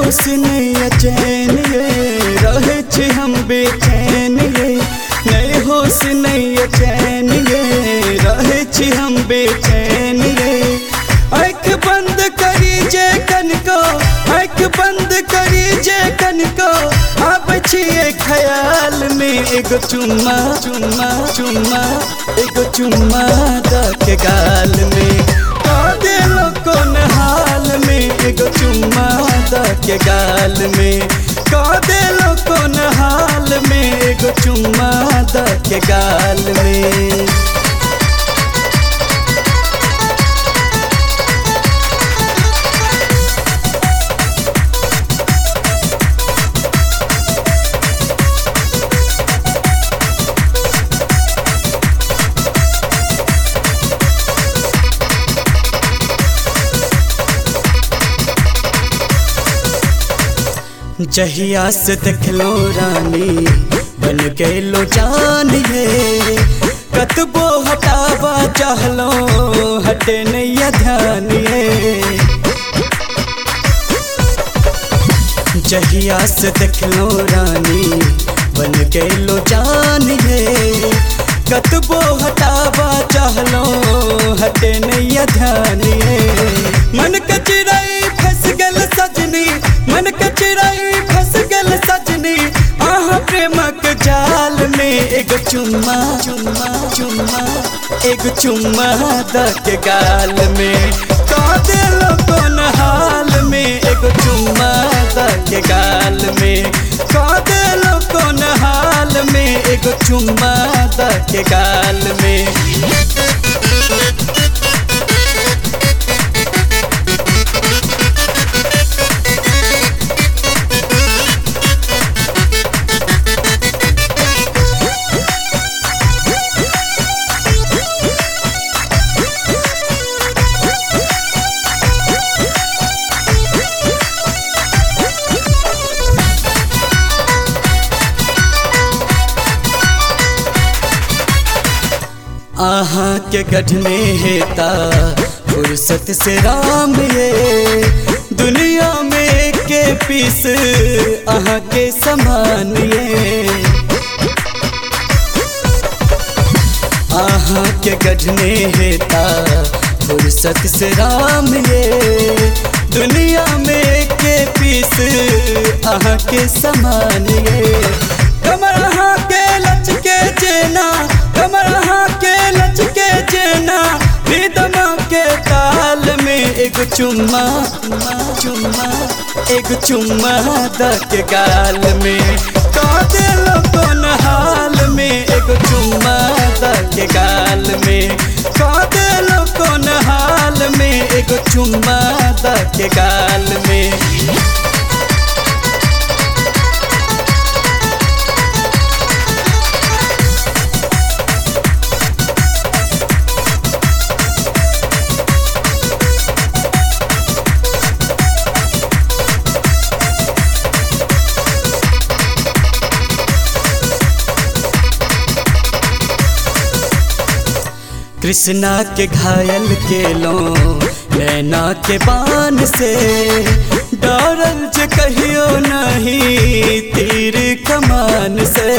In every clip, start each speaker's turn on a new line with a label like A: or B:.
A: होश नहीं चैन ये रहे छी हम बेचैन ये नहीं होश नहीं चैन ये रहे छी हम बेचैन ये आँख बंद करी जे कनको आँख बंद करी जे कनको अब छिए ख्याल में एगो चुम्मा चुम्मा चुम्मा एगो चुम्मा के गाल में दिलो कौन हाल में एगो चुम्मा के गाल में दिलो कौन हाल में एगो चुम्मा के गाल में। जहिया से देखलो रानी बन गलो जान ये कतबो हटावा चाहलो हटे नहीं ध्यान ये जहिया से देखलो रानी बन गलो जान ये कतबो हटावा चाहलो हटे नहीं ध्यान ये मन कचराई फंस गल सजनी मन कचराई फंस गल सजनी आहा प्रेमक जाल में एगो चुम्मा चुम्मा चुम्मा एगो चुम्मा के गाल में दिलो कौन हाल में एगो चुम्मा के गाल में दिलो कौन हाल में एगो चुम्मा के गाल में। आहा के गढ़ने हेता फुर्सत से राम ये दुनिया में के पीस आहा के समान ये आहा के गढ़ने हेता फुर्सत से राम ये दुनिया में के पीस आहा के समान ये कमर आहा के लचके जेना कमर आहा के लचके जेना रिदमा के ताल में एगो चुम्मा चुम्मा एगो चुम्मा के गाल में दिलो कौन हाल में एगो चुम्मा के गाल में दिलो कौन हाल में एगो चुम्मा के गाल में। कृष्णा के घायल के लो नैना के बान से डरल जे कहियो नहीं तीर कमान से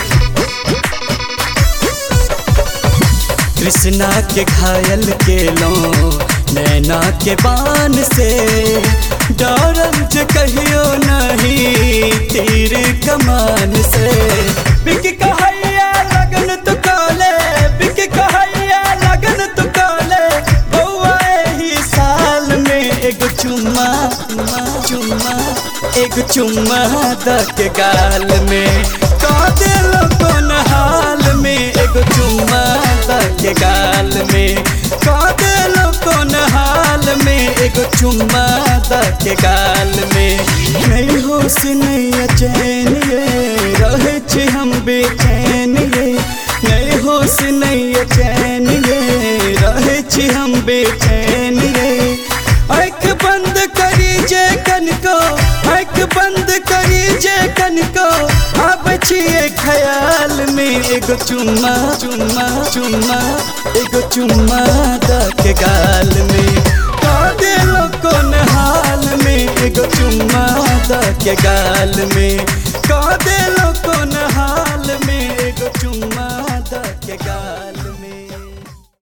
A: कृष्णा के घायल के लो नैना के बान से डरल जे कहियो नहीं तीर कमान से बिक कहैया लगन तो काले बिक कहैया लगन तो काले बउआ ही साल में एगो चुम्मा चुम्मा एगो चुम्मा के गाल में दिलो कौन हाल में एगो चुम्मा के गाल में दिलो कौन हाल में एगो चुम्मा के गाल में नहीं होश नहीं चैन ये रहे छी हम बेचैन ये नहीं होश नहीं चैन ये रहे छी हम बेचैन ये आँख बंद करी जे कनको आँख बंद करी जे कनको अब छिए ख्याल में एगो चुम्मा चुम्मा चुम्मा एगो चुम्मा के गाल में दिलो कौन हाल में एगो चुम्मा के गाल में।